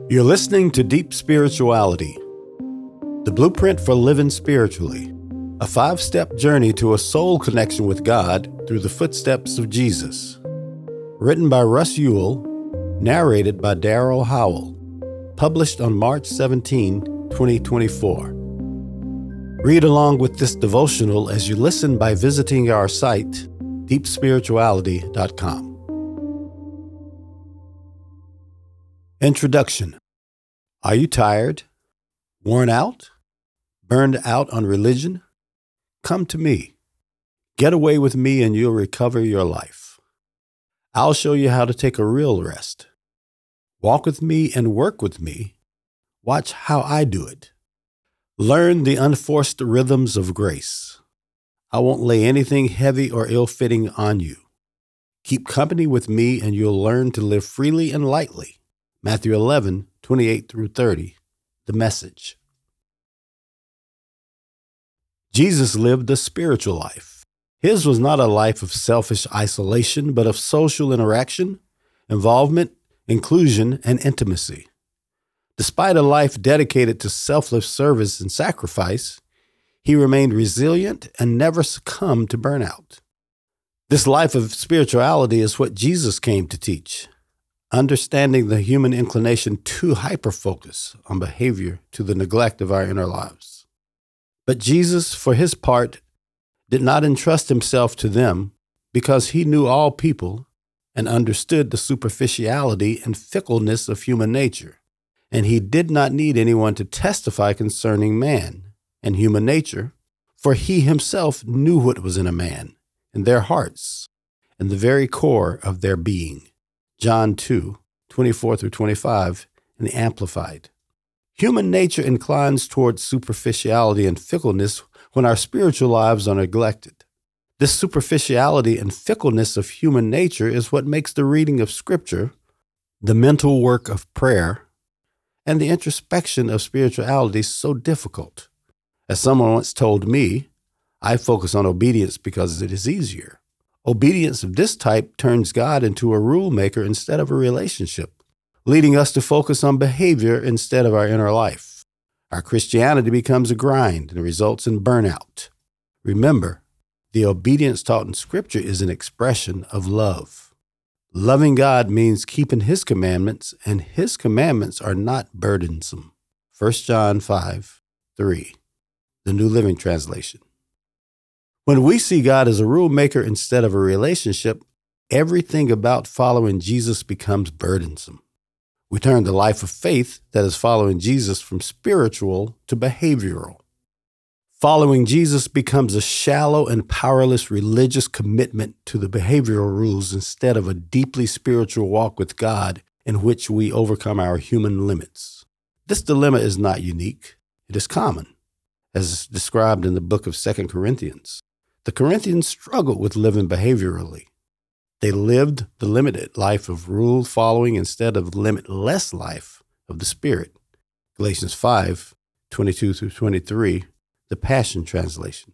You're listening to Deep Spirituality, the blueprint for living spiritually, a 5-step journey to a soul connection with God through the footsteps of Jesus. Written by Russ Ewell, narrated by Daryl Howell, published on March 17, 2024. Read along with this devotional as you listen by visiting our site, deepspirituality.com. Introduction. Are you tired? Worn out? Burned out on religion? Come to me. Get away with me and you'll recover your life. I'll show you how to take a real rest. Walk with me and work with me. Watch how I do it. Learn the unforced rhythms of grace. I won't lay anything heavy or ill-fitting on you. Keep company with me and you'll learn to live freely and lightly. Matthew 11, 28 through 30, The Message. Jesus lived a spiritual life. His was not a life of selfish isolation, but of social interaction, involvement, inclusion, and intimacy. Despite a life dedicated to selfless service and sacrifice, he remained resilient and never succumbed to burnout. This life of spirituality is what Jesus came to teach. Understanding the human inclination to hyperfocus on behavior to the neglect of our inner lives. But Jesus, for his part, did not entrust himself to them because he knew all people and understood the superficiality and fickleness of human nature. And he did not need anyone to testify concerning man and human nature, for he himself knew what was in a man, in their hearts, in the very core of their being. John 2, 24 through 25, in the Amplified. Human nature inclines towards superficiality and fickleness when our spiritual lives are neglected. This superficiality and fickleness of human nature is what makes the reading of Scripture, the mental work of prayer, and the introspection of spirituality so difficult. As someone once told me, I focus on obedience because it is easier. Obedience of this type turns God into a rule maker instead of a relationship, leading us to focus on behavior instead of our inner life. Our Christianity becomes a grind and results in burnout. Remember, the obedience taught in Scripture is an expression of love. Loving God means keeping His commandments, and His commandments are not burdensome. 1 John 5, 3, the New Living Translation. When we see God as a rule maker instead of a relationship, everything about following Jesus becomes burdensome. We turn the life of faith that is following Jesus from spiritual to behavioral. Following Jesus becomes a shallow and powerless religious commitment to the behavioral rules instead of a deeply spiritual walk with God in which we overcome our human limits. This dilemma is not unique. It is common, as described in the book of 2 Corinthians. The Corinthians struggled with living behaviorally. They lived the limited life of rule following instead of the limitless life of the Spirit. Galatians 5, 22 through 23, the Passion Translation.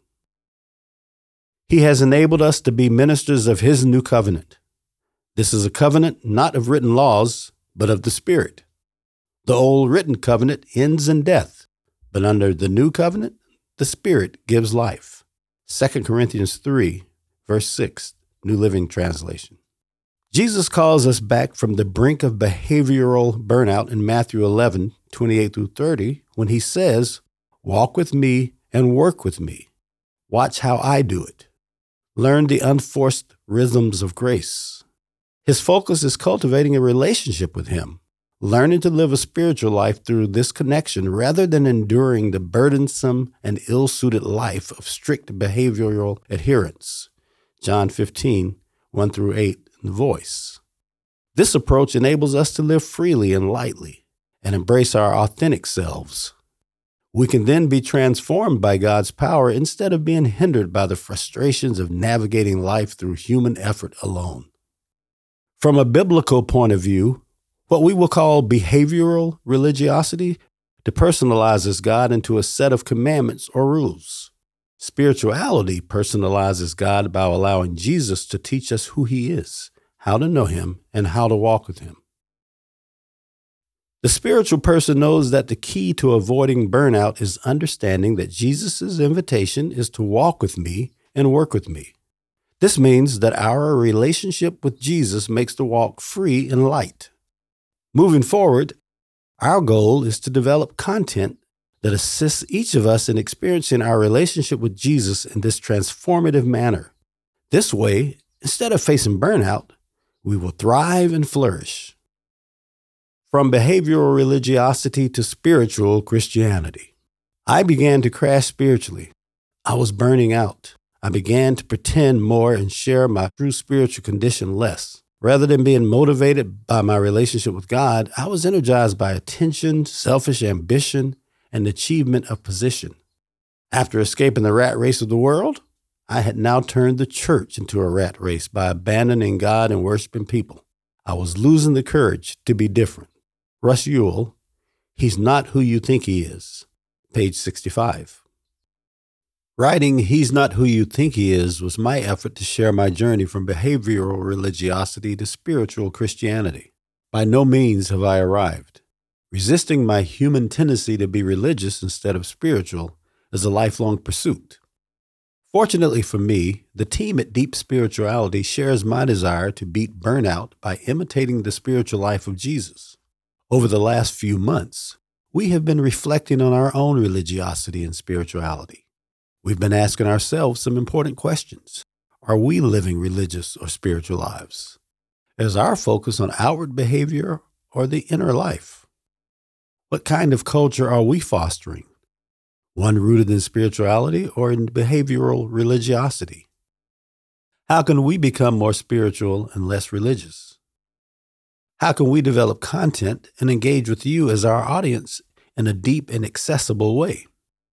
He has enabled us to be ministers of His new covenant. This is a covenant not of written laws, but of the Spirit. The old written covenant ends in death, but under the new covenant, the Spirit gives life. 2 Corinthians 3, verse 6, New Living Translation. Jesus calls us back from the brink of behavioral burnout in Matthew 11, 28 through 30, when he says, walk with me and work with me. Watch how I do it. Learn the unforced rhythms of grace. His focus is cultivating a relationship with him, learning to live a spiritual life through this connection rather than enduring the burdensome and ill-suited life of strict behavioral adherence. John 15, 1 through 8, in The Voice. This approach enables us to live freely and lightly and embrace our authentic selves. We can then be transformed by God's power instead of being hindered by the frustrations of navigating life through human effort alone. From a biblical point of view, what we will call behavioral religiosity depersonalizes God into a set of commandments or rules. Spirituality personalizes God by allowing Jesus to teach us who He is, how to know Him, and how to walk with Him. The spiritual person knows that the key to avoiding burnout is understanding that Jesus' invitation is to walk with me and work with me. This means that our relationship with Jesus makes the walk free and light. Moving forward, our goal is to develop content that assists each of us in experiencing our relationship with Jesus in this transformative manner. This way, instead of facing burnout, we will thrive and flourish. From behavioral religiosity to spiritual Christianity. I began to crash spiritually. I was burning out. I began to pretend more and share my true spiritual condition less. Rather than being motivated by my relationship with God, I was energized by attention, selfish ambition, and achievement of position. After escaping the rat race of the world, I had now turned the church into a rat race by abandoning God and worshiping people. I was losing the courage to be different. Russ Ewell, He's Not Who You Think He Is, page 65. Writing He's Not Who You Think He Is was my effort to share my journey from behavioral religiosity to spiritual Christianity. By no means have I arrived. Resisting my human tendency to be religious instead of spiritual is a lifelong pursuit. Fortunately for me, the team at Deep Spirituality shares my desire to beat burnout by imitating the spiritual life of Jesus. Over the last few months, we have been reflecting on our own religiosity and spirituality. We've been asking ourselves some important questions. Are we living religious or spiritual lives? Is our focus on outward behavior or the inner life? What kind of culture are we fostering? One rooted in spirituality or in behavioral religiosity? How can we become more spiritual and less religious? How can we develop content and engage with you as our audience in a deep and accessible way?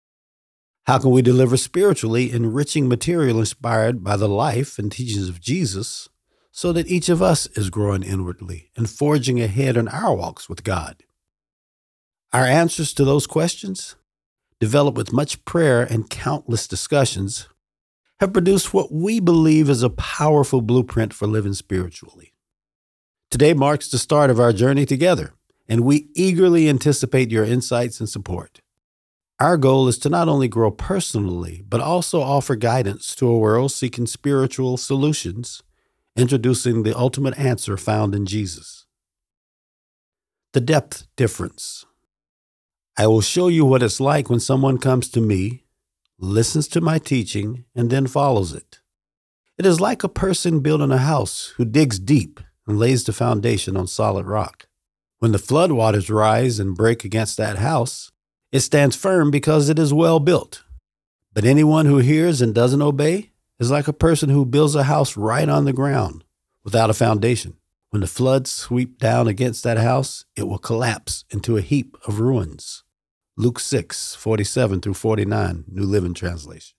How can we deliver spiritually enriching material inspired by the life and teachings of Jesus so that each of us is growing inwardly and forging ahead in our walks with God? Our answers to those questions, developed with much prayer and countless discussions, have produced what we believe is a powerful blueprint for living spiritually. Today marks the start of our journey together, and we eagerly anticipate your insights and support. Our goal is to not only grow personally, but also offer guidance to a world seeking spiritual solutions, introducing the ultimate answer found in Jesus. The depth difference. I will show you what it's like when someone comes to me, listens to my teaching, and then follows it. It is like a person building a house who digs deep and lays the foundation on solid rock. When the floodwaters rise and break against that house, it stands firm because it is well built. But anyone who hears and doesn't obey is like a person who builds a house right on the ground without a foundation. When the floods sweep down against that house, it will collapse into a heap of ruins. Luke 6:47-49, New Living Translation.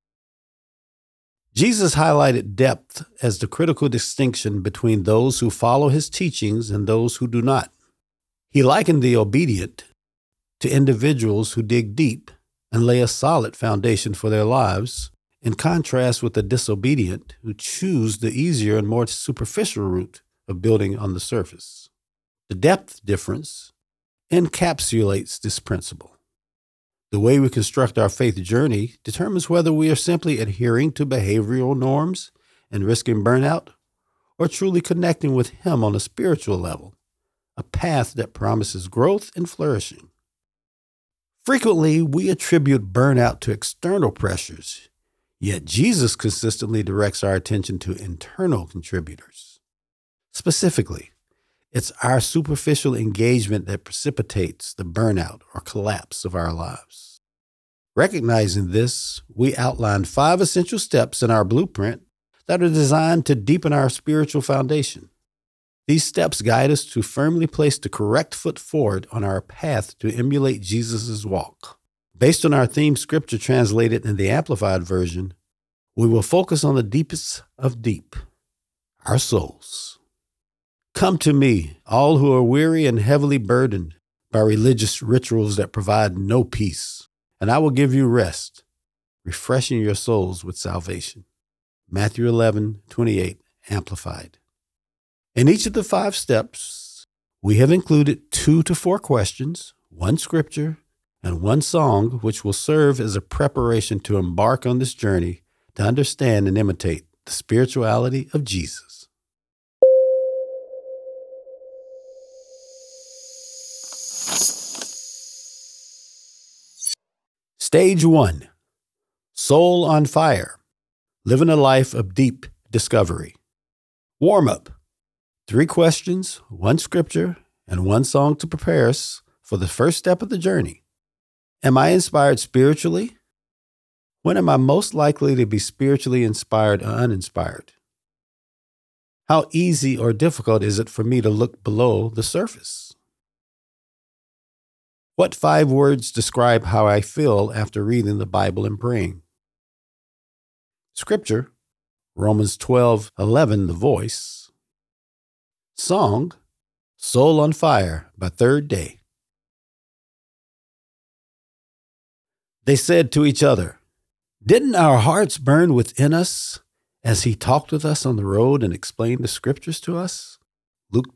Jesus highlighted depth as the critical distinction between those who follow his teachings and those who do not. He likened the obedient to individuals who dig deep and lay a solid foundation for their lives, in contrast with the disobedient who choose the easier and more superficial route of building on the surface. The depth difference encapsulates this principle. The way we construct our faith journey determines whether we are simply adhering to behavioral norms and risking burnout, or truly connecting with Him on a spiritual level, a path that promises growth and flourishing. Frequently, we attribute burnout to external pressures, yet Jesus consistently directs our attention to internal contributors. Specifically, it's our superficial engagement that precipitates the burnout or collapse of our lives. Recognizing this, we outlined 5 essential steps in our blueprint that are designed to deepen our spiritual foundation. These steps guide us to firmly place the correct foot forward on our path to emulate Jesus' walk. Based on our theme scripture translated in the Amplified Version, we will focus on the deepest of deep, our souls. Come to me, all who are weary and heavily burdened by religious rituals that provide no peace, and I will give you rest, refreshing your souls with salvation. Matthew 11:28, Amplified. In each of the 5 steps, We have included 2 to 4 questions, 1 scripture, and 1 song, which will serve as a preparation to embark on this journey to understand and imitate the spirituality of Jesus. Stage 1, Soul on Fire, living a life of deep discovery. Warm-up, 3 questions, 1 scripture, and 1 song to prepare us for the first step of the journey. Am I inspired spiritually? When am I most likely to be spiritually inspired or uninspired? How easy or difficult is it for me to look below the surface? What 5 words describe how I feel after reading the Bible and praying? Scripture, Romans 12:11, The Voice. Song, Soul on Fire by Third Day. They said to each other, "Didn't our hearts burn within us as he talked with us on the road and explained the scriptures to us?" Luke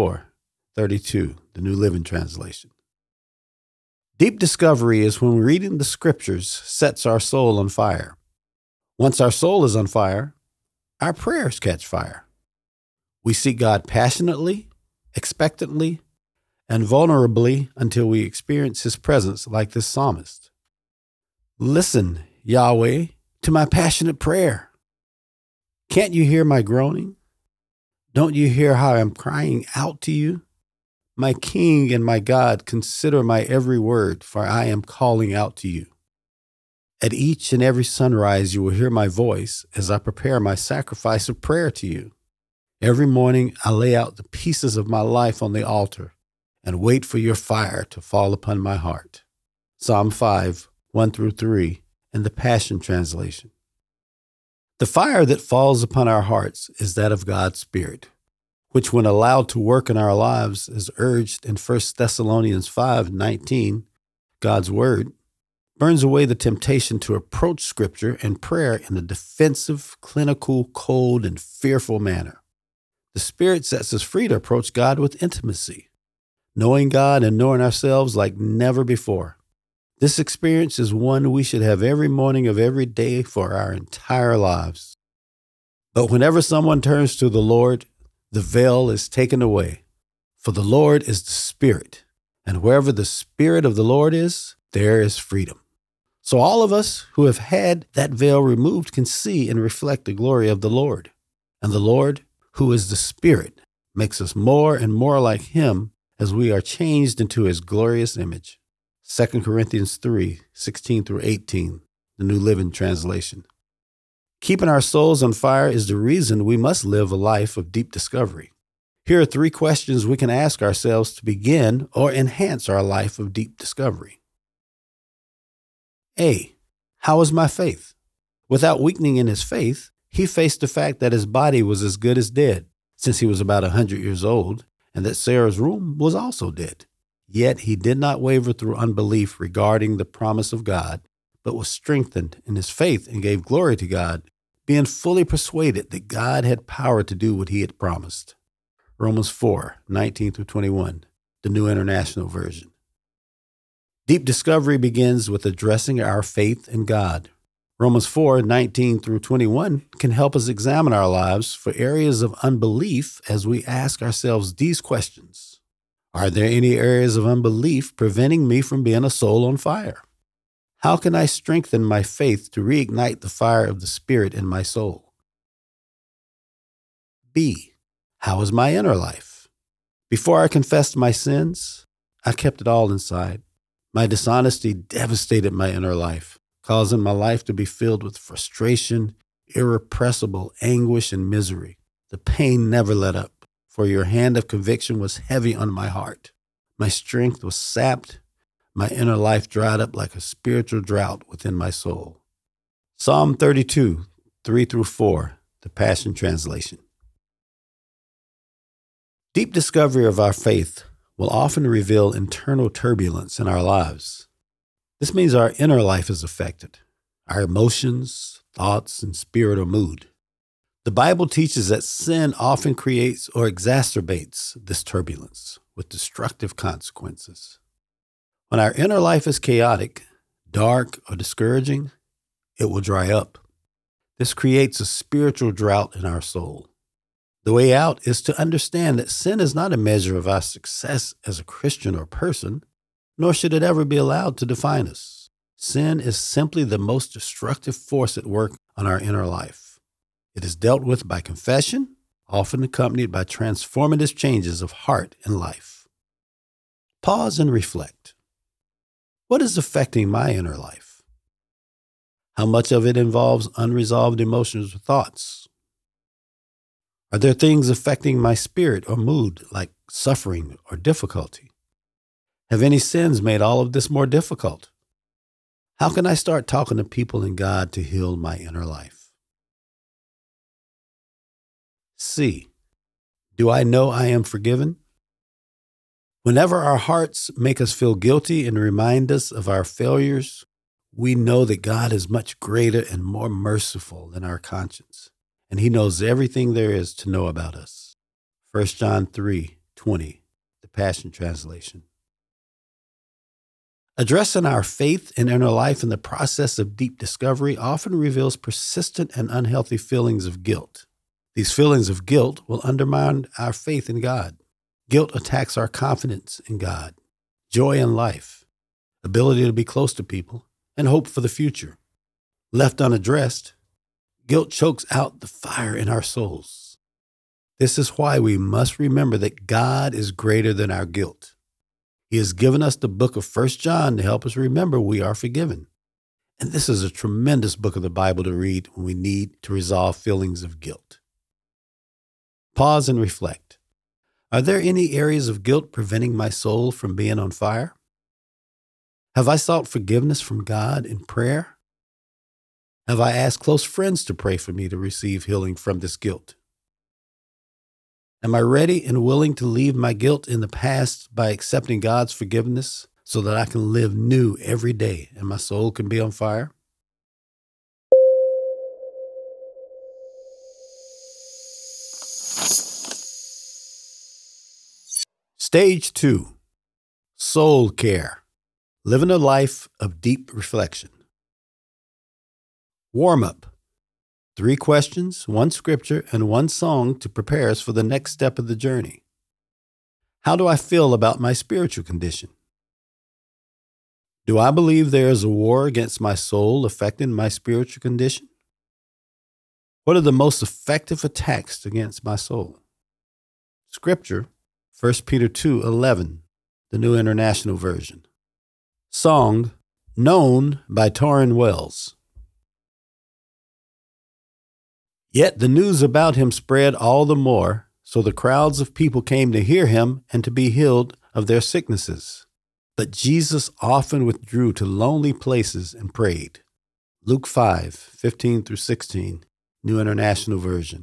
24:32, the New Living Translation. Deep discovery is when reading the scriptures sets our soul on fire. Once our soul is on fire, our prayers catch fire. We seek God passionately, expectantly, and vulnerably until we experience his presence like this psalmist. Listen, Yahweh, to my passionate prayer. Can't you hear my groaning? Don't you hear how I'm crying out to you? My King and my God, consider my every word, for I am calling out to you. At each and every sunrise, you will hear my voice as I prepare my sacrifice of prayer to you. Every morning, I lay out the pieces of my life on the altar and wait for your fire to fall upon my heart. Psalm 5:1-3 in the Passion Translation. The fire that falls upon our hearts is that of God's Spirit, which when allowed to work in our lives is urged in 1 Thessalonians 5:19, God's Word, burns away the temptation to approach Scripture and prayer in a defensive, clinical, cold, and fearful manner. The Spirit sets us free to approach God with intimacy, knowing God and knowing ourselves like never before. This experience is one we should have every morning of every day for our entire lives. But whenever someone turns to the Lord, the veil is taken away. For the Lord is the Spirit, and wherever the Spirit of the Lord is, there is freedom. So all of us who have had that veil removed can see and reflect the glory of the Lord. And the Lord, who is the Spirit, makes us more and more like him as we are changed into his glorious image. 2 Corinthians 3:16-18, the New Living Translation. Keeping our souls on fire is the reason we must live a life of deep discovery. Here are 3 questions we can ask ourselves to begin or enhance our life of deep discovery. A. How is my faith? Without weakening in his faith, he faced the fact that his body was as good as dead, since he was about 100 years old, and that Sarah's womb was also dead. Yet he did not waver through unbelief regarding the promise of God, but was strengthened in his faith and gave glory to God, being fully persuaded that God had power to do what he had promised. Romans 4:19-21, the New International Version. Deep discovery begins with addressing our faith in God. Romans 4:19-21 can help us examine our lives for areas of unbelief as we ask ourselves these questions. Are there any areas of unbelief preventing me from being a soul on fire? How can I strengthen my faith to reignite the fire of the Spirit in my soul? B. How is my inner life? Before I confessed my sins, I kept it all inside. My dishonesty devastated my inner life, causing my life to be filled with frustration, irrepressible anguish, and misery. The pain never let up, for your hand of conviction was heavy on my heart. My strength was sapped. My inner life dried up like a spiritual drought within my soul. Psalm 32:3-4, the Passion Translation. Deep discovery of our faith will often reveal internal turbulence in our lives. This means our inner life is affected. Our emotions, thoughts, and spirit or mood. The Bible teaches that sin often creates or exacerbates this turbulence, with destructive consequences. When our inner life is chaotic, dark, or discouraging, it will dry up. This creates a spiritual drought in our soul. The way out is to understand that sin is not a measure of our success as a Christian or person, nor should it ever be allowed to define us. Sin is simply the most destructive force at work on our inner life. It is dealt with by confession, often accompanied by transformative changes of heart and life. Pause and reflect. What is affecting my inner life? How much of it involves unresolved emotions or thoughts? Are there things affecting my spirit or mood, like suffering or difficulty? Have any sins made all of this more difficult? How can I start talking to people and God to heal my inner life? C. Do I know I am forgiven? Whenever our hearts make us feel guilty and remind us of our failures, we know that God is much greater and more merciful than our conscience, and He knows everything there is to know about us. 1 John 3:20, the Passion Translation. Addressing our faith and inner life in the process of deep discovery often reveals persistent and unhealthy feelings of guilt. These feelings of guilt will undermine our faith in God. Guilt attacks our confidence in God, joy in life, ability to be close to people, and hope for the future. Left unaddressed, guilt chokes out the fire in our souls. This is why we must remember that God is greater than our guilt. He has given us the book of 1 John to help us remember we are forgiven. And this is a tremendous book of the Bible to read when we need to resolve feelings of guilt. Pause and reflect. Are there any areas of guilt preventing my soul from being on fire? Have I sought forgiveness from God in prayer? Have I asked close friends to pray for me to receive healing from this guilt? Am I ready and willing to leave my guilt in the past by accepting God's forgiveness so that I can live new every day and my soul can be on fire? Stage 2, Soul Care, living a life of deep reflection. Warm-up, 3 questions, 1 scripture, and 1 song to prepare us for the next step of the journey. How do I feel about my spiritual condition? Do I believe there is a war against my soul affecting my spiritual condition? What are the most effective attacks against my soul? Scripture, 1 Peter 2:11, the New International Version. Song, Known by Tauren Wells. Yet the news about him spread all the more, so the crowds of people came to hear him and to be healed of their sicknesses. But Jesus often withdrew to lonely places and prayed. Luke 5:15-16, New International Version.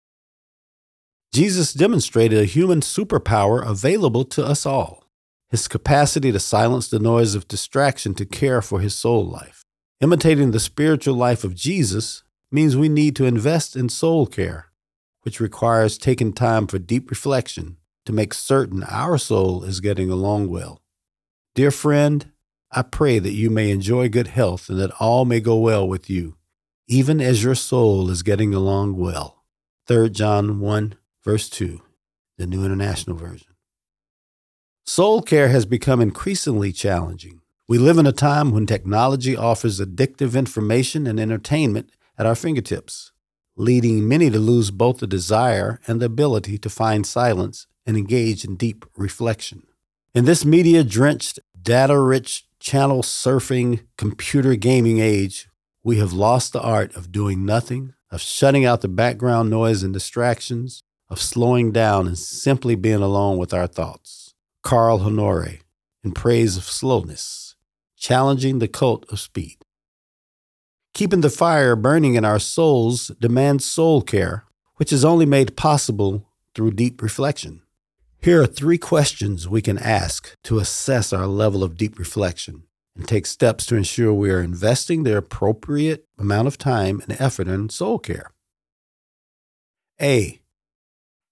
Jesus demonstrated a human superpower available to us all, his capacity to silence the noise of distraction to care for his soul life. Imitating the spiritual life of Jesus means we need to invest in soul care, which requires taking time for deep reflection to make certain our soul is getting along well. Dear friend, I pray that you may enjoy good health and that all may go well with you, even as your soul is getting along well. 3 John 1, verse 2, the New International Version. Soul care has become increasingly challenging. We live in a time when technology offers addictive information and entertainment at our fingertips, leading many to lose both the desire and the ability to find silence and engage in deep reflection. In this media-drenched, data-rich, channel-surfing, computer gaming age, we have lost the art of doing nothing, of shutting out the background noise and distractions, of slowing down and simply being alone with our thoughts. Carl Honore, in praise of slowness, challenging the cult of speed. Keeping the fire burning in our souls demands soul care, which is only made possible through deep reflection. Here are 3 questions we can ask to assess our level of deep reflection and take steps to ensure we are investing the appropriate amount of time and effort in soul care. A.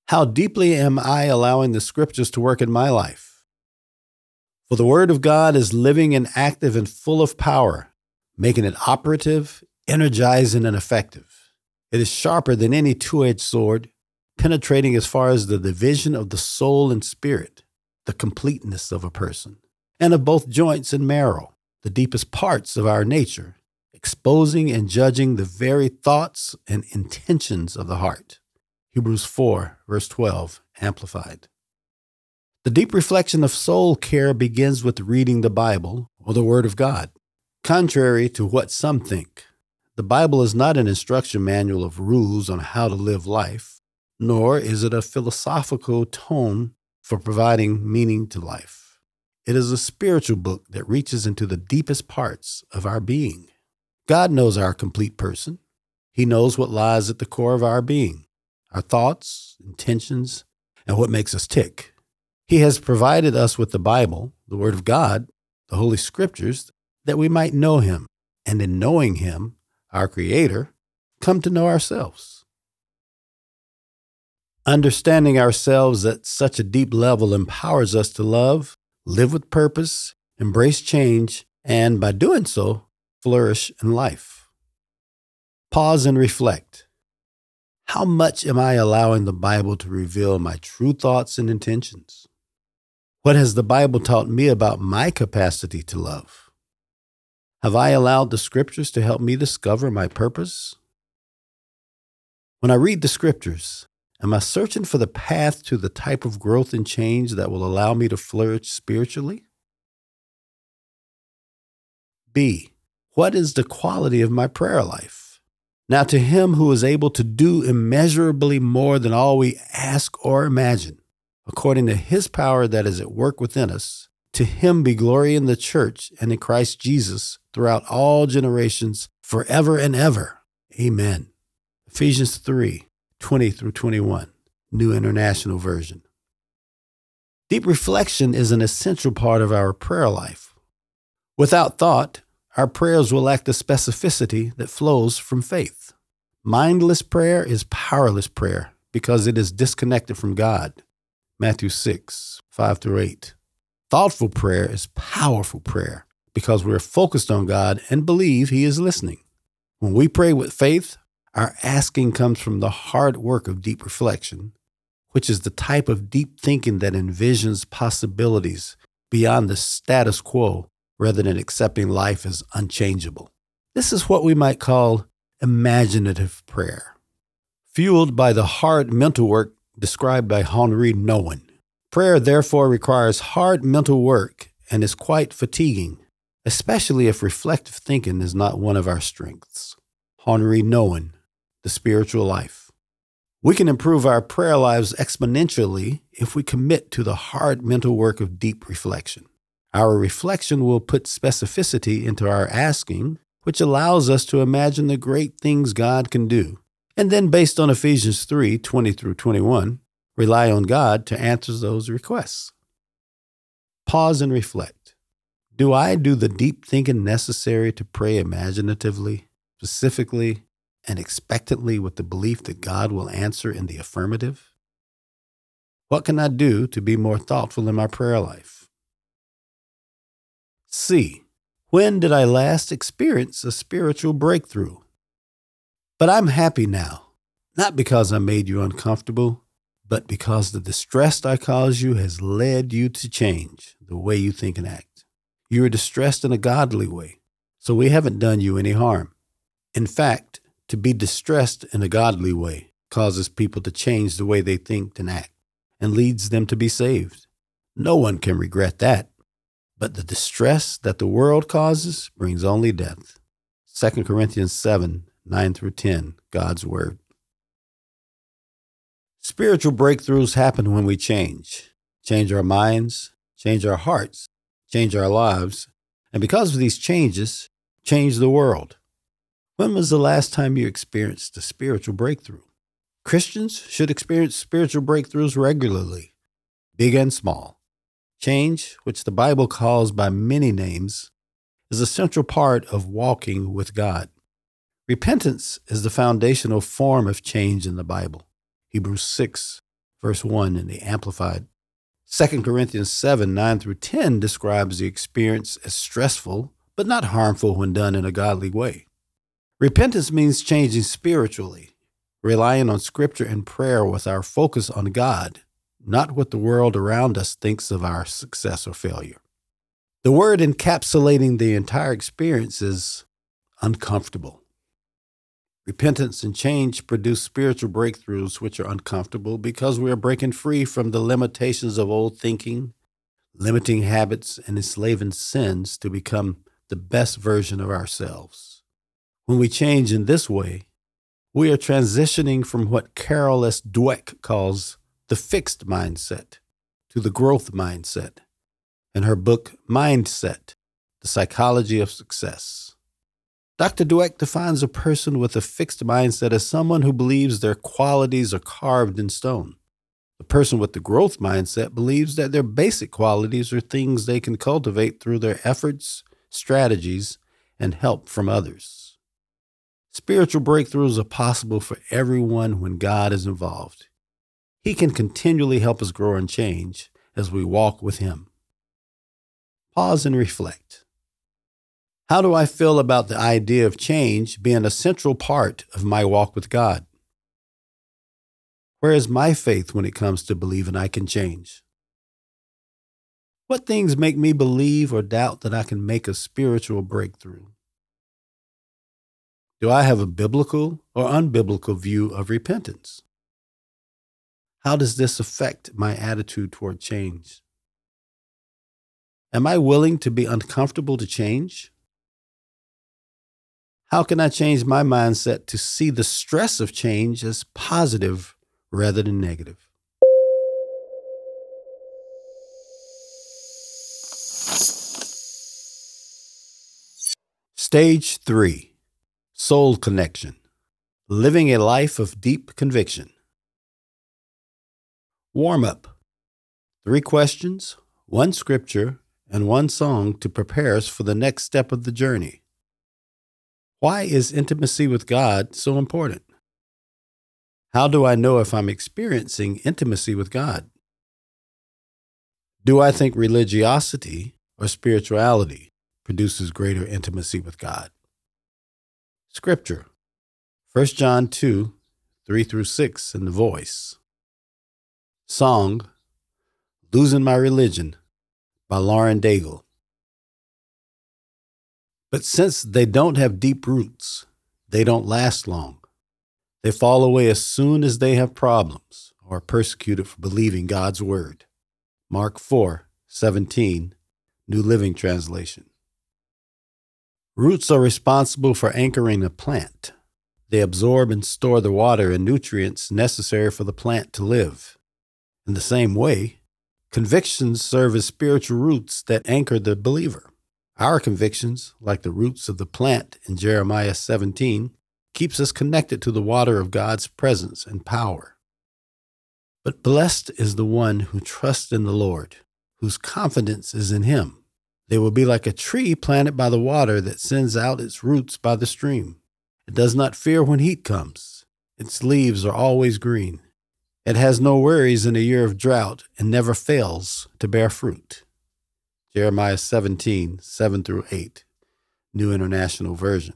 How deeply am I allowing the scriptures to work in my life? For the word of God is living and active and full of power, making it operative, energizing, and effective. It is sharper than any two-edged sword, penetrating as far as the division of the soul and spirit, the completeness of a person, and of both joints and marrow, the deepest parts of our nature, exposing and judging the very thoughts and intentions of the heart. Hebrews 4, verse 12, Amplified. The deep reflection of soul care begins with reading the Bible or the Word of God. Contrary to what some think, the Bible is not an instruction manual of rules on how to live life, nor is it a philosophical tome for providing meaning to life. It is a spiritual book that reaches into the deepest parts of our being. God knows our complete person. He knows what lies at the core of our being, our thoughts, intentions, and what makes us tick. He has provided us with the Bible, the Word of God, the Holy Scriptures, that we might know Him, and in knowing Him, our Creator, come to know ourselves. Understanding ourselves at such a deep level empowers us to love, live with purpose, embrace change, and by doing so, flourish in life. Pause and reflect. How much am I allowing the Bible to reveal my true thoughts and intentions? What has the Bible taught me about my capacity to love? Have I allowed the Scriptures to help me discover my purpose? When I read the Scriptures, am I searching for the path to the type of growth and change that will allow me to flourish spiritually? B. What is the quality of my prayer life? Now to Him who is able to do immeasurably more than all we ask or imagine, according to His power that is at work within us, to Him be glory in the church and in Christ Jesus throughout all generations, forever and ever. Amen. Ephesians 3, 20 through 21, New International Version. Deep reflection is an essential part of our prayer life. Without thought, our prayers will lack the specificity that flows from faith. Mindless prayer is powerless prayer because it is disconnected from God. Matthew 6, 5 through 8. Thoughtful prayer is powerful prayer because we're focused on God and believe He is listening. When we pray with faith, our asking comes from the hard work of deep reflection, which is the type of deep thinking that envisions possibilities beyond the status quo rather than accepting life as unchangeable. This is what we might call imaginative prayer, fueled by the hard mental work described by Henri Nouwen. Prayer therefore requires hard mental work and is quite fatiguing, especially if reflective thinking is not one of our strengths. Henri Nouwen, The Spiritual Life. We can improve our prayer lives exponentially if we commit to the hard mental work of deep reflection. Our reflection will put specificity into our asking, which allows us to imagine the great things God can do. And then, based on Ephesians 3, 20 through 21, rely on God to answer those requests. Pause and reflect. Do I do the deep thinking necessary to pray imaginatively, specifically, and expectantly with the belief that God will answer in the affirmative? What can I do to be more thoughtful in my prayer life? C. When did I last experience a spiritual breakthrough? But I'm happy now, not because I made you uncomfortable, but because the distress I caused you has led you to change the way you think and act. You are distressed in a godly way, so we haven't done you any harm. In fact, to be distressed in a godly way causes people to change the way they think and act and leads them to be saved. No one can regret that. But the distress that the world causes brings only death. 2 Corinthians 7, 9 through 10, God's Word. Spiritual breakthroughs happen when we change our minds, change our hearts, change our lives, and because of these changes, change the world. When was the last time you experienced a spiritual breakthrough? Christians should experience spiritual breakthroughs regularly, big and small. Change, which the Bible calls by many names, is a central part of walking with God. Repentance is the foundational form of change in the Bible. Hebrews 6, verse 1 in the Amplified. 2 Corinthians 7, 9 through 10 describes the experience as stressful, but not harmful when done in a godly way. Repentance means changing spiritually, relying on Scripture and prayer with our focus on God, not what the world around us thinks of our success or failure. The word encapsulating the entire experience is uncomfortable. Repentance and change produce spiritual breakthroughs which are uncomfortable because we are breaking free from the limitations of old thinking, limiting habits, and enslaving sins to become the best version of ourselves. When we change in this way, we are transitioning from what Carol S. Dweck calls the fixed mindset to the growth mindset in her book, Mindset, The Psychology of Success. Dr. Dweck defines a person with a fixed mindset as someone who believes their qualities are carved in stone. The person with the growth mindset believes that their basic qualities are things they can cultivate through their efforts, strategies, and help from others. Spiritual breakthroughs are possible for everyone when God is involved. He can continually help us grow and change as we walk with Him. Pause and reflect. How do I feel about the idea of change being a central part of my walk with God? Where is my faith when it comes to believing I can change? What things make me believe or doubt that I can make a spiritual breakthrough? Do I have a biblical or unbiblical view of repentance? How does this affect my attitude toward change? Am I willing to be uncomfortable to change? How can I change my mindset to see the stress of change as positive rather than negative? Stage 3, Soul Connection, Living a Life of Deep Conviction. Warm-up, 3 questions, 1 scripture, and 1 song to prepare us for the next step of the journey. Why is intimacy with God so important? How do I know if I'm experiencing intimacy with God? Do I think religiosity or spirituality produces greater intimacy with God? Scripture, 1 John 2, 3 through 6 in The Voice. Song, Losing My Religion by Lauren Daigle. But since they don't have deep roots, they don't last long. They fall away as soon as they have problems or are persecuted for believing God's word. Mark 4:17, New Living Translation. Roots are responsible for anchoring a plant. They absorb and store the water and nutrients necessary for the plant to live. In the same way, convictions serve as spiritual roots that anchor the believer. Our convictions, like the roots of the plant in Jeremiah 17, keeps us connected to the water of God's presence and power. But blessed is the one who trusts in the Lord, whose confidence is in Him. They will be like a tree planted by the water that sends out its roots by the stream. It does not fear when heat comes. Its leaves are always green. It has no worries in a year of drought and never fails to bear fruit. Jeremiah 17, 7 through 8, New International Version.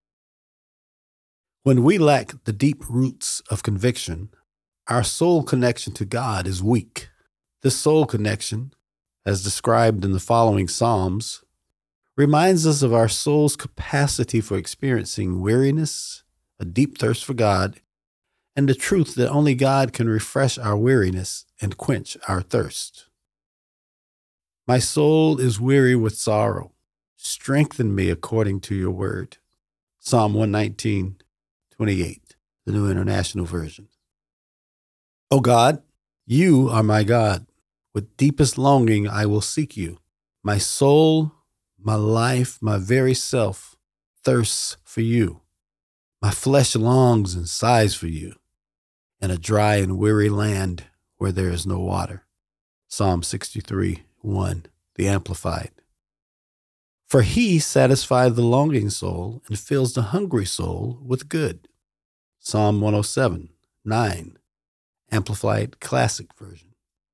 When we lack the deep roots of conviction, our soul connection to God is weak. This soul connection, as described in the following Psalms, reminds us of our soul's capacity for experiencing weariness, a deep thirst for God, and the truth that only God can refresh our weariness and quench our thirst. My soul is weary with sorrow. Strengthen me according to your word. Psalm 119:28, the New International Version. O God, you are my God. With deepest longing I will seek you. My soul, my life, my very self thirsts for you. My flesh longs and sighs for you in a dry and weary land where there is no water. Psalm 63:1, the Amplified. For he satisfies the longing soul and fills the hungry soul with good. Psalm 107:9, Amplified Classic Version.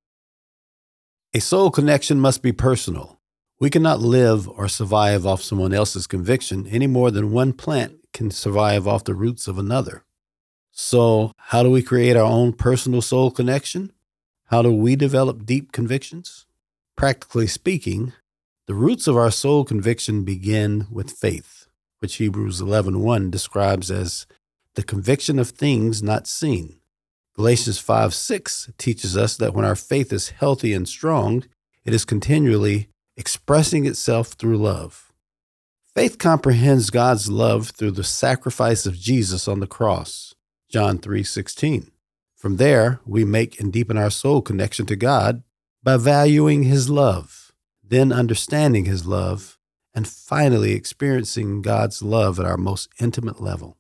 A soul connection must be personal. We cannot live or survive off someone else's conviction any more than one plant can survive off the roots of another. So, how do we create our own personal soul connection? How do we develop deep convictions? Practically speaking, the roots of our soul conviction begin with faith, which Hebrews 11:1 describes as the conviction of things not seen. Galatians 5:6 teaches us that when our faith is healthy and strong, it is continually expressing itself through love. Faith comprehends God's love through the sacrifice of Jesus on the cross, John 3:16. From there, we make and deepen our soul connection to God by valuing His love, then understanding His love, and finally experiencing God's love at our most intimate level.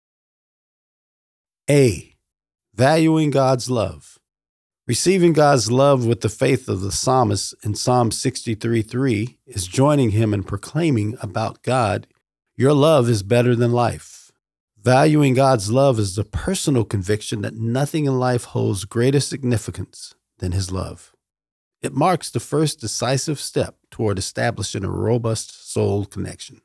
A. Valuing God's love. Receiving God's love with the faith of the psalmist in Psalm 63:3 is joining him in proclaiming about God, "Your love is better than life." Valuing God's love is the personal conviction that nothing in life holds greater significance than His love. It marks the first decisive step toward establishing a robust soul connection.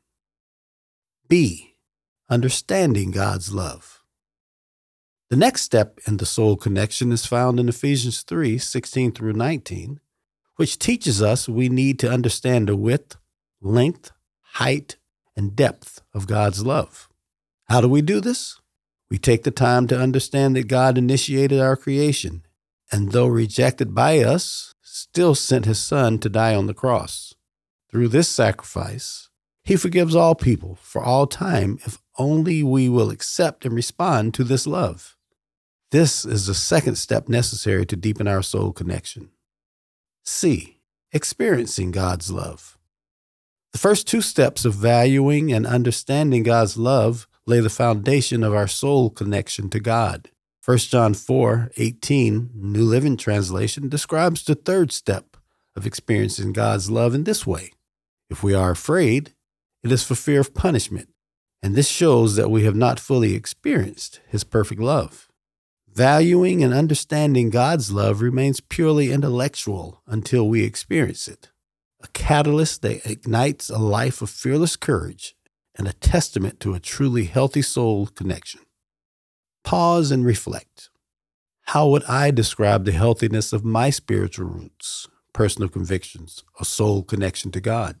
B. Understanding God's love. The next step in the soul connection is found in Ephesians 3:16 through 19, which teaches us we need to understand the width, length, height, and depth of God's love. How do we do this? We take the time to understand that God initiated our creation, and though rejected by us, still sent His Son to die on the cross. Through this sacrifice, He forgives all people for all time if only we will accept and respond to this love. This is the second step necessary to deepen our soul connection. C. Experiencing God's love. The first two steps of valuing and understanding God's love lay the foundation of our soul connection to God. 1 John 4:18, New Living Translation, describes the third step of experiencing God's love in this way. If we are afraid, it is for fear of punishment, and this shows that we have not fully experienced His perfect love. Valuing and understanding God's love remains purely intellectual until we experience it, a catalyst that ignites a life of fearless courage and a testament to a truly healthy soul connection. Pause and reflect. How would I describe the healthiness of my spiritual roots, personal convictions, or soul connection to God?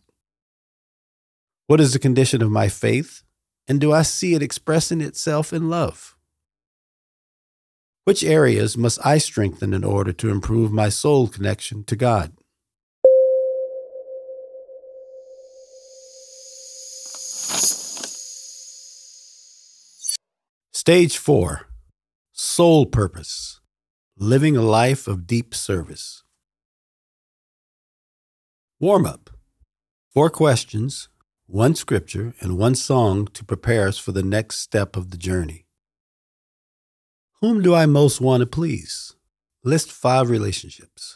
What is the condition of my faith, and do I see it expressing itself in love? Which areas must I strengthen in order to improve my soul connection to God? Stage 4. Soul Purpose. Living a life of deep service. Warm-up. 4 questions, 1 scripture, and 1 song to prepare us for the next step of the journey. Whom do I most want to please? List 5 relationships.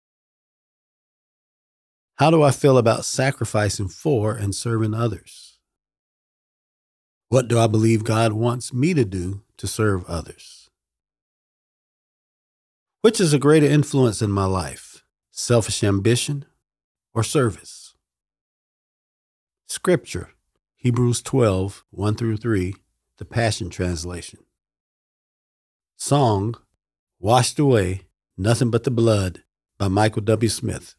How do I feel about sacrificing for and serving others? What do I believe God wants me to do to serve others? Which is a greater influence in my life, selfish ambition or service? Scripture, Hebrews 12:1 through 3, the Passion Translation. Song, Washed Away, Nothing But the Blood, by Michael W. Smith.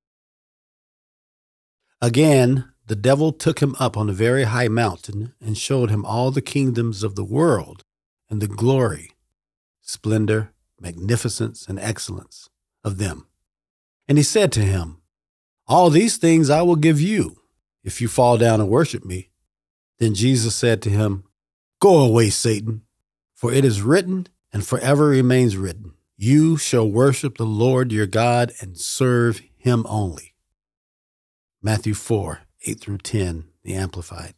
Again, the devil took him up on a very high mountain and showed him all the kingdoms of the world and the glory, splendor, magnificence, and excellence of them. And he said to him, "All these things I will give you, if you fall down and worship me." Then Jesus said to him, "Go away, Satan, for it is written, and forever remains written, you shall worship the Lord your God and serve Him only." Matthew 4:8 through 10, the Amplified.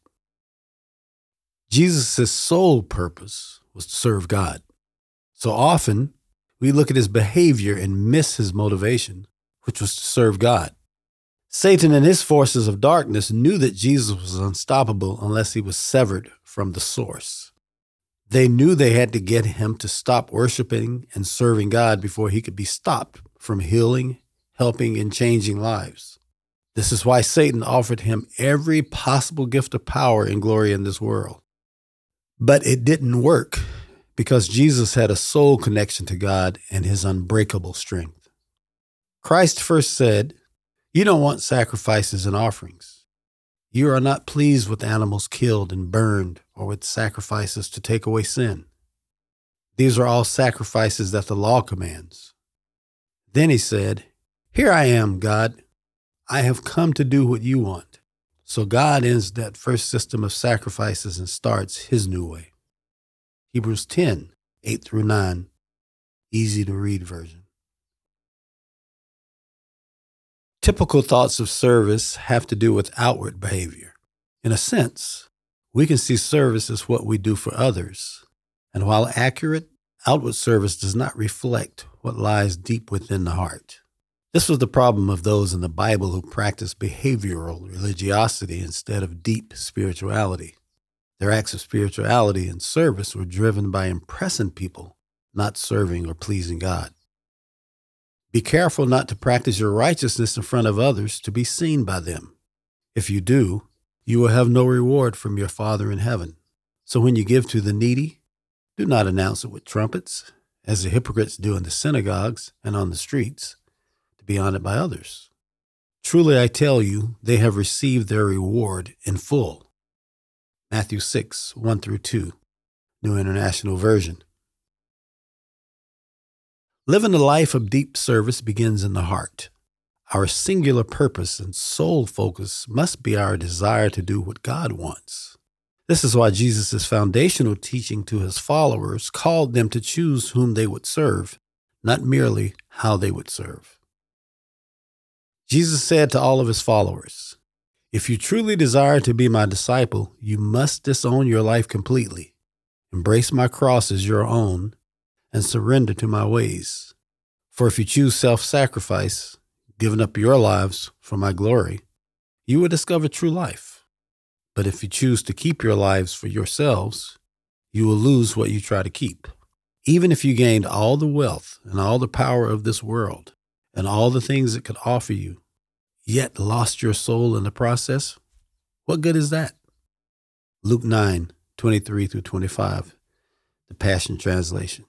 Jesus' sole purpose was to serve God. So often, we look at His behavior and miss His motivation, which was to serve God. Satan and his forces of darkness knew that Jesus was unstoppable unless He was severed from the source. They knew they had to get him to stop worshiping and serving God before he could be stopped from healing, helping, and changing lives. This is why Satan offered him every possible gift of power and glory in this world. But it didn't work because Jesus had a soul connection to God and his unbreakable strength. Christ first said, "You don't want sacrifices and offerings. You are not pleased with animals killed and burned or with sacrifices to take away sin. These are all sacrifices that the law commands." Then he said, "Here I am, God. I have come to do what you want." So God ends that first system of sacrifices and starts his new way. Hebrews 10, 8 through 9, easy to read version. Typical thoughts of service have to do with outward behavior. In a sense, we can see service as what we do for others. And while accurate, outward service does not reflect what lies deep within the heart. This was the problem of those in the Bible who practiced behavioral religiosity instead of deep spirituality. Their acts of spirituality and service were driven by impressing people, not serving or pleasing God. Be careful not to practice your righteousness in front of others to be seen by them. If you do, you will have no reward from your Father in heaven. So when you give to the needy, do not announce it with trumpets, as the hypocrites do in the synagogues and on the streets, to be honored by others. Truly I tell you, they have received their reward in full. Matthew 6, 1 through 2, New International Version. Living a life of deep service begins in the heart. Our singular purpose and sole focus must be our desire to do what God wants. This is why Jesus' foundational teaching to his followers called them to choose whom they would serve, not merely how they would serve. Jesus said to all of his followers, "If you truly desire to be my disciple, you must disown your life completely, embrace my cross as your own, and surrender to my ways. For if you choose self-sacrifice, giving up your lives for my glory, you will discover true life. But if you choose to keep your lives for yourselves, you will lose what you try to keep. Even if you gained all the wealth and all the power of this world and all the things it could offer you, yet lost your soul in the process, what good is that?" Luke 9, 23 through 25, the Passion Translation.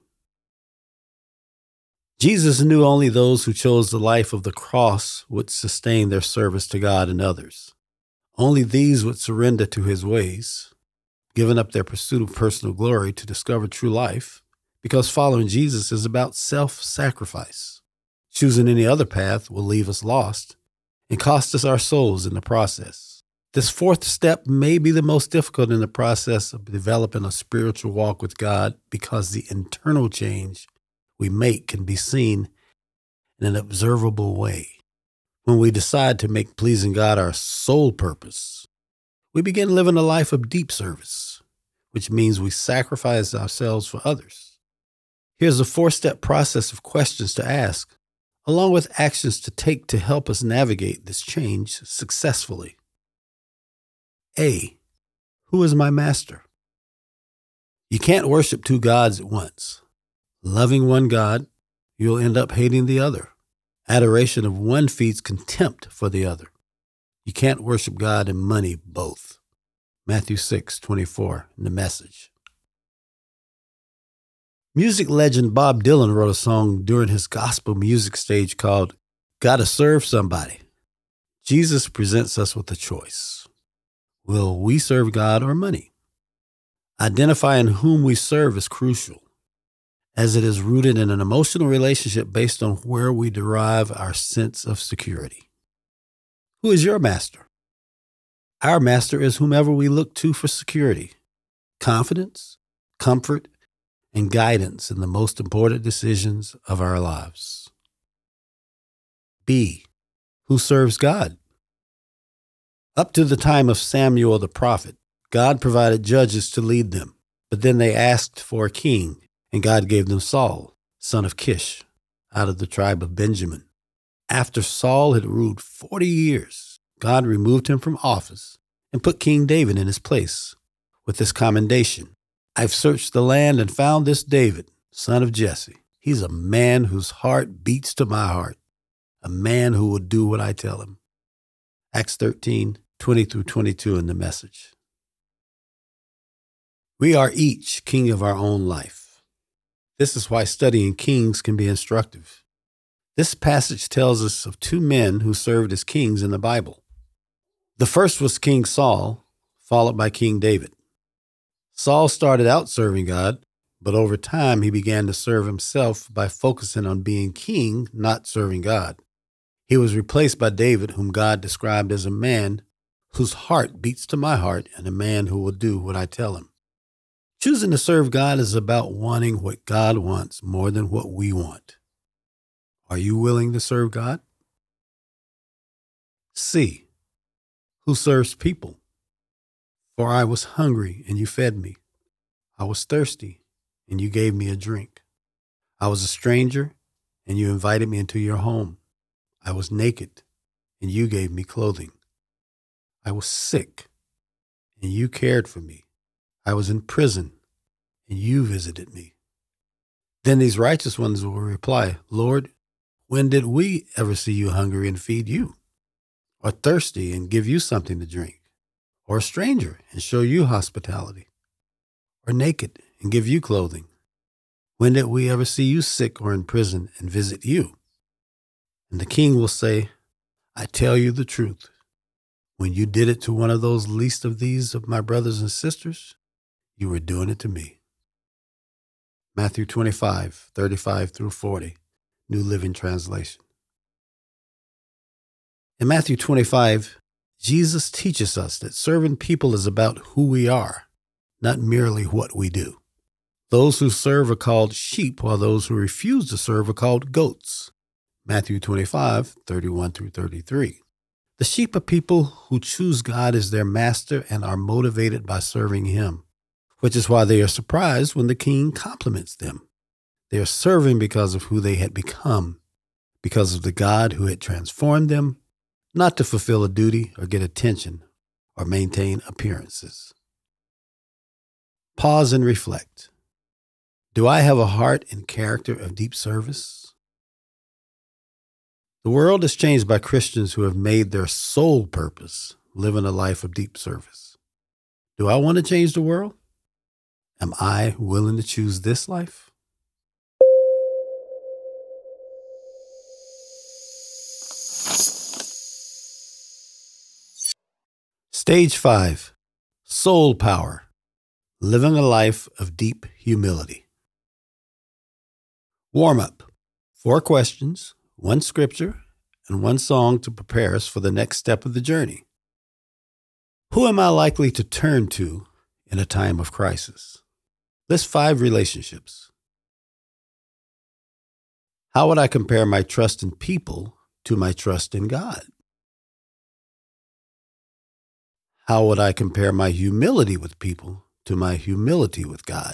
Jesus knew only those who chose the life of the cross would sustain their service to God and others. Only these would surrender to his ways, giving up their pursuit of personal glory to discover true life, because following Jesus is about self-sacrifice. Choosing any other path will leave us lost and cost us our souls in the process. This fourth step may be the most difficult in the process of developing a spiritual walk with God, because the internal change we make can be seen in an observable way. When we decide to make pleasing God our sole purpose, we begin living a life of deep service, which means we sacrifice ourselves for others. Here's a four-step process of questions to ask, along with actions to take to help us navigate this change successfully. A. Who is my master? You can't worship two gods at once. Loving one God, you'll end up hating the other. Adoration of one feeds contempt for the other. You can't worship God and money both. Matthew 6:24 in the Message. Music legend Bob Dylan wrote a song during his gospel music stage called "Gotta Serve Somebody." Jesus presents us with a choice. Will we serve God or money? Identifying whom we serve is crucial, as it is rooted in an emotional relationship based on where we derive our sense of security. Who is your master? Our master is whomever we look to for security, confidence, comfort, and guidance in the most important decisions of our lives. B. Who serves God? Up to the time of Samuel the prophet, God provided judges to lead them, but then they asked for a king, and God gave them Saul, son of Kish, out of the tribe of Benjamin. After Saul had ruled 40 years, God removed him from office and put King David in his place with this commendation: I've searched the land and found this David, son of Jesse. He's a man whose heart beats to my heart, a man who will do what I tell him. Acts 13:20-22 in the Message. We are each king of our own life. This is why studying kings can be instructive. This passage tells us of two men who served as kings in the Bible. The first was King Saul, followed by King David. Saul started out serving God, but over time he began to serve himself by focusing on being king, not serving God. He was replaced by David, whom God described as a man whose heart beats to my heart and a man who will do what I tell him. Choosing to serve God is about wanting what God wants more than what we want. Are you willing to serve God? C. Who serves people? For I was hungry, and you fed me. I was thirsty, and you gave me a drink. I was a stranger, and you invited me into your home. I was naked, and you gave me clothing. I was sick, and you cared for me. I was in prison, and you visited me. Then these righteous ones will reply, Lord, when did we ever see you hungry and feed you? Or thirsty and give you something to drink? Or a stranger and show you hospitality? Or naked and give you clothing? When did we ever see you sick or in prison and visit you? And the king will say, I tell you the truth. When you did it to one of those least of these of my brothers and sisters, you were doing it to me. Matthew 25:35-40, New Living Translation. In Matthew 25, Jesus teaches us that serving people is about who we are, not merely what we do. Those who serve are called sheep, while those who refuse to serve are called goats. Matthew 25:31-33. The sheep are people who choose God as their master and are motivated by serving him, which is why they are surprised when the king compliments them. They are serving because of who they had become, because of the God who had transformed them, not to fulfill a duty or get attention or maintain appearances. Pause and reflect. Do I have a heart and character of deep service? The world is changed by Christians who have made their sole purpose living a life of deep service. Do I want to change the world? Am I willing to choose this life? Stage 5, Soul Power, living a life of deep humility. Warm-up, 4 questions, 1 scripture, and 1 song to prepare us for the next step of the journey. Who am I likely to turn to in a time of crisis? List 5 relationships. How would I compare my trust in people to my trust in God? How would I compare my humility with people to my humility with God?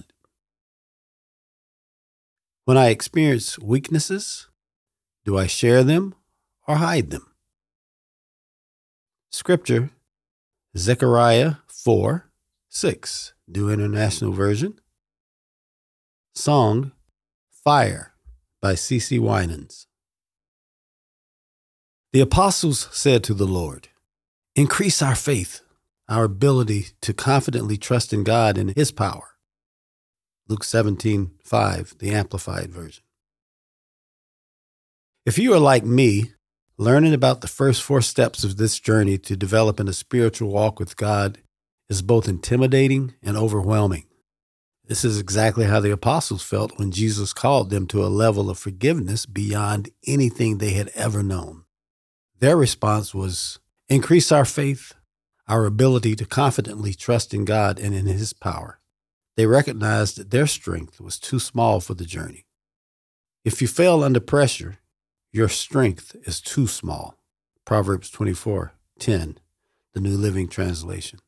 When I experience weaknesses, do I share them or hide them? Scripture, Zechariah 4:6, New International Version. Song, Fire by C.C. Winans. The apostles said to the Lord, increase our faith, our ability to confidently trust in God and his power. Luke 17:5, the Amplified Version. If you are like me, learning about the first 4 steps of this journey to developing a spiritual walk with God is both intimidating and overwhelming. This is exactly how the apostles felt when Jesus called them to a level of forgiveness beyond anything they had ever known. Their response was, increase our faith, our ability to confidently trust in God and in his power. They recognized that their strength was too small for the journey. If you fail under pressure, your strength is too small. Proverbs 24:10, the New Living Translation.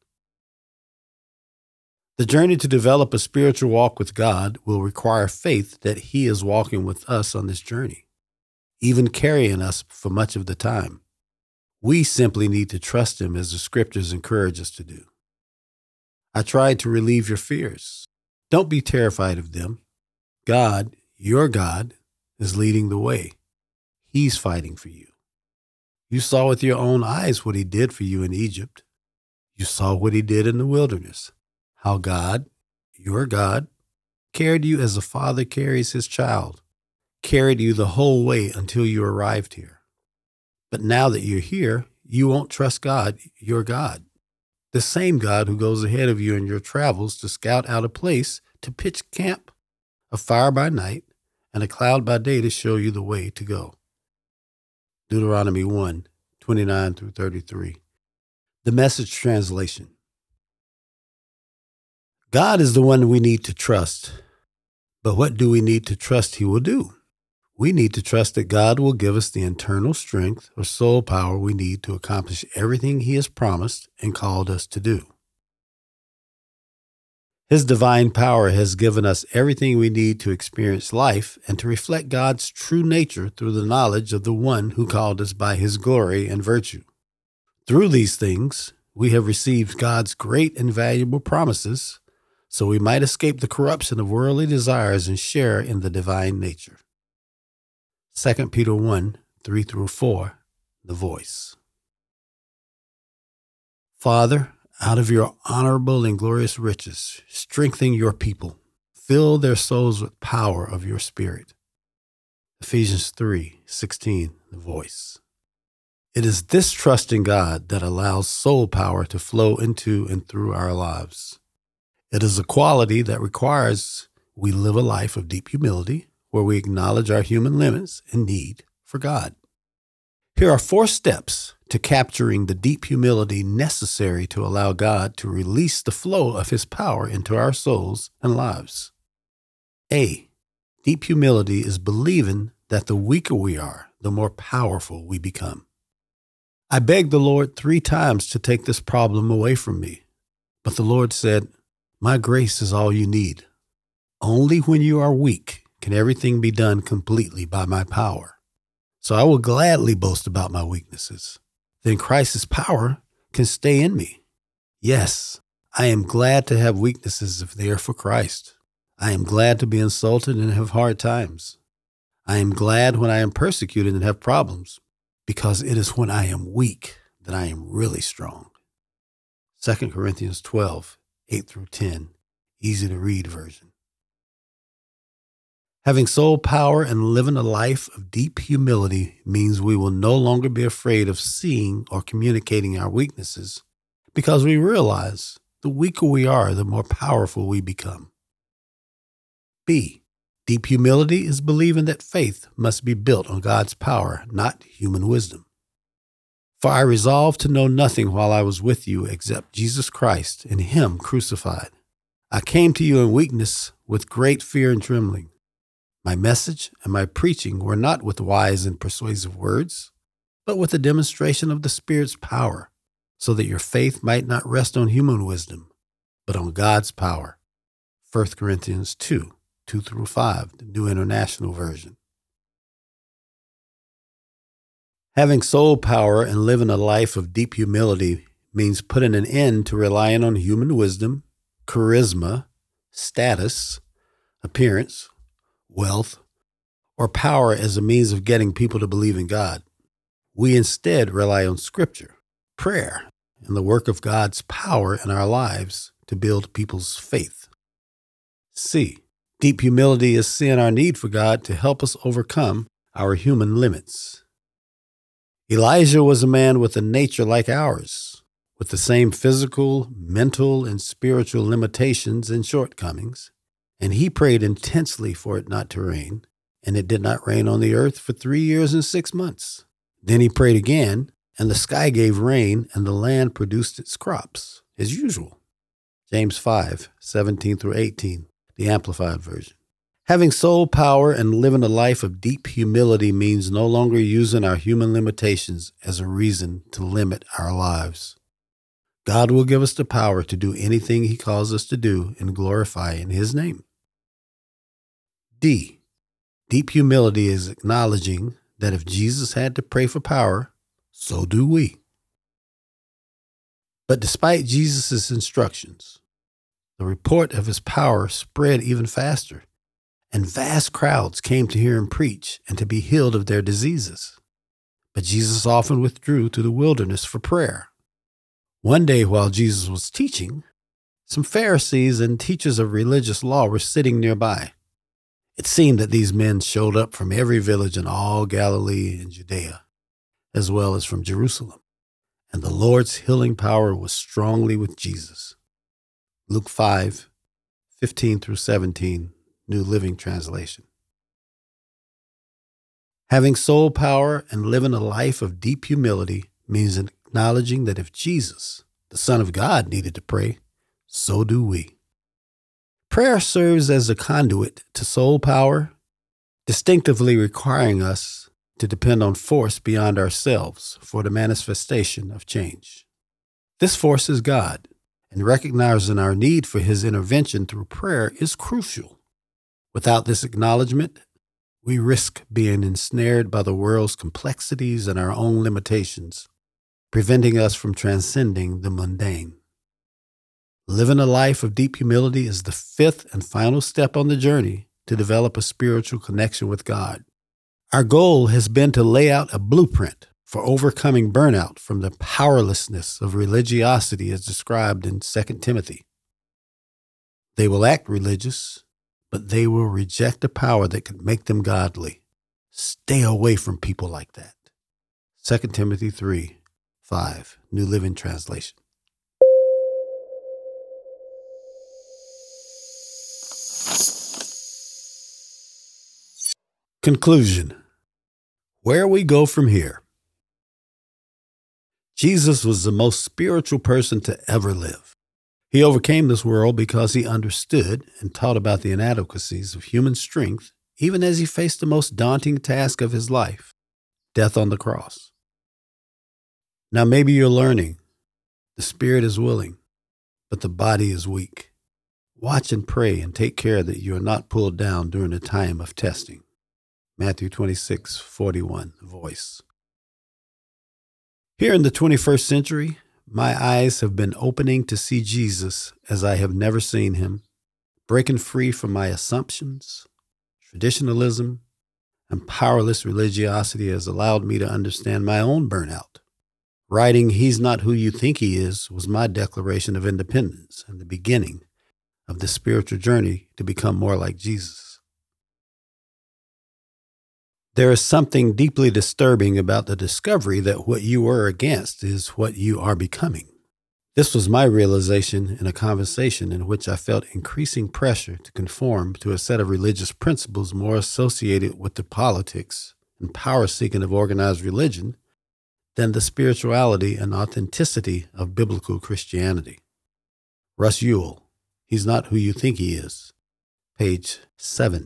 The journey to develop a spiritual walk with God will require faith that he is walking with us on this journey, even carrying us for much of the time. We simply need to trust him as the scriptures encourage us to do. I tried to relieve your fears. Don't be terrified of them. God, your God, is leading the way. He's fighting for you. You saw with your own eyes what he did for you in Egypt. You saw what he did in the wilderness, how God, your God, carried you as a father carries his child, carried you the whole way until you arrived here. But now that you're here, you won't trust God, your God, the same God who goes ahead of you in your travels to scout out a place to pitch camp, a fire by night, and a cloud by day to show you the way to go. Deuteronomy 1:29-33. The Message translation. God is the one we need to trust. But what do we need to trust he will do? We need to trust that God will give us the internal strength or soul power we need to accomplish everything he has promised and called us to do. His divine power has given us everything we need to experience life and to reflect God's true nature through the knowledge of the one who called us by his glory and virtue. Through these things, we have received God's great and valuable promises, so we might escape the corruption of worldly desires and share in the divine nature. 2 Peter 1:3-4, The Voice. Father, out of your honorable and glorious riches, strengthen your people. Fill their souls with power of your Spirit. Ephesians 3:16, The Voice. It is this trust in God that allows soul power to flow into and through our lives. It is a quality that requires we live a life of deep humility, where we acknowledge our human limits and need for God. Here are 4 steps to capturing the deep humility necessary to allow God to release the flow of his power into our souls and lives. A. Deep humility is believing that the weaker we are, the more powerful we become. I begged the Lord 3 times to take this problem away from me, but the Lord said, "My grace is all you need. Only when you are weak can everything be done completely by my power. So I will gladly boast about my weaknesses. Then Christ's power can stay in me. Yes, I am glad to have weaknesses if they are for Christ. I am glad to be insulted and have hard times. I am glad when I am persecuted and have problems, because it is when I am weak that I am really strong." 2 Corinthians 12:8-10, easy to read version. Having soul power and living a life of deep humility means we will no longer be afraid of seeing or communicating our weaknesses, because we realize the weaker we are, the more powerful we become. B. Deep humility is believing that faith must be built on God's power, not human wisdom. For I resolved to know nothing while I was with you except Jesus Christ and him crucified. I came to you in weakness with great fear and trembling. My message and my preaching were not with wise and persuasive words, but with a demonstration of the Spirit's power, so that your faith might not rest on human wisdom, but on God's power. 1 Corinthians 2:2-5, the New International Version. Having soul power and living a life of deep humility means putting an end to relying on human wisdom, charisma, status, appearance, wealth, or power as a means of getting people to believe in God. We instead rely on Scripture, prayer, and the work of God's power in our lives to build people's faith. C. Deep humility is seeing our need for God to help us overcome our human limits. Elijah was a man with a nature like ours, with the same physical, mental, and spiritual limitations and shortcomings. And he prayed intensely for it not to rain, and it did not rain on the earth for 3 years and 6 months. Then he prayed again, and the sky gave rain, and the land produced its crops, as usual. James 5:17-18, the Amplified Version. Having soul power and living a life of deep humility means no longer using our human limitations as a reason to limit our lives. God will give us the power to do anything he calls us to do and glorify in his name. D. Deep humility is acknowledging that if Jesus had to pray for power, so do we. But despite Jesus' instructions, The report of his power spread even faster, and vast crowds came to hear him preach and to be healed of their diseases. But Jesus often withdrew to the wilderness for prayer. One day while Jesus was teaching, some Pharisees and teachers of religious law were sitting nearby. It seemed that these men showed up from every village in all Galilee and Judea, as well as from Jerusalem, and the Lord's healing power was strongly with Jesus. Luke 5:15-17, New Living Translation. Having soul power and living a life of deep humility means acknowledging that if Jesus, the Son of God, needed to pray, so do we. Prayer serves as a conduit to soul power, distinctively requiring us to depend on force beyond ourselves for the manifestation of change. This force is God, and recognizing our need for His intervention through prayer is crucial. Without this acknowledgement, we risk being ensnared by the world's complexities and our own limitations, preventing us from transcending the mundane. Living a life of deep humility is the fifth and final step on the journey to develop a spiritual connection with God. Our goal has been to lay out a blueprint for overcoming burnout from the powerlessness of religiosity as described in 2 Timothy. They will act religious, but they will reject a power that could make them godly. Stay away from people like that. 2 Timothy 3:5, New Living Translation. Conclusion. Where we go from here. Jesus was the most spiritual person to ever live. He overcame this world because he understood and taught about the inadequacies of human strength, even as he faced the most daunting task of his life, death on the cross. Now maybe you're learning. The spirit is willing, but the body is weak. Watch and pray and take care that you are not pulled down during a time of testing. Matthew 26:41, Voice. Here in the 21st century, my eyes have been opening to see Jesus as I have never seen him, breaking free from my assumptions. Traditionalism and powerless religiosity has allowed me to understand my own burnout. Writing "He's Not Who You Think He Is" was my declaration of independence and the beginning of the spiritual journey to become more like Jesus. There is something deeply disturbing about the discovery that what you were against is what you are becoming. This was my realization in a conversation in which I felt increasing pressure to conform to a set of religious principles more associated with the politics and power-seeking of organized religion than the spirituality and authenticity of biblical Christianity. Russ Ewell, He's Not Who You Think He Is, page 7.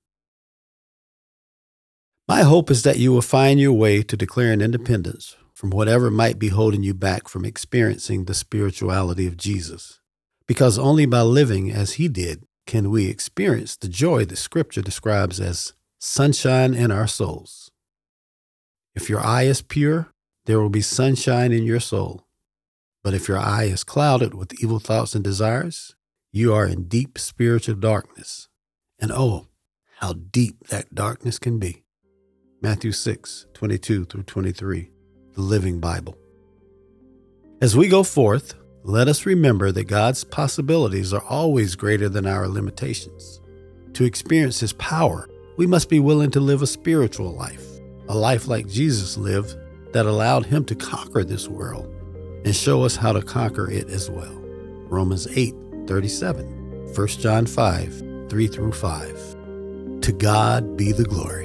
My hope is that you will find your way to declaring independence from whatever might be holding you back from experiencing the spirituality of Jesus, because only by living as he did can we experience the joy that Scripture describes as sunshine in our souls. If your eye is pure, there will be sunshine in your soul. But if your eye is clouded with evil thoughts and desires, you are in deep spiritual darkness. And oh, how deep that darkness can be. Matthew 6:22-23, the Living Bible. As we go forth, let us remember that God's possibilities are always greater than our limitations. To experience His power, we must be willing to live a spiritual life, a life like Jesus lived that allowed Him to conquer this world and show us how to conquer it as well. Romans 8:37, 1 John 5:3-5. To God be the glory.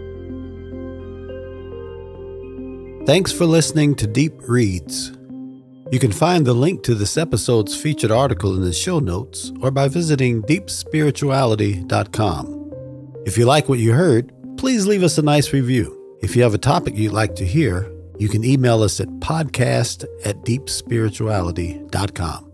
Thanks for listening to Deep Reads. You can find the link to this episode's featured article in the show notes or by visiting deepspirituality.com. If you like what you heard, please leave us a nice review. If you have a topic you'd like to hear, you can email us at podcast@deepspirituality.com.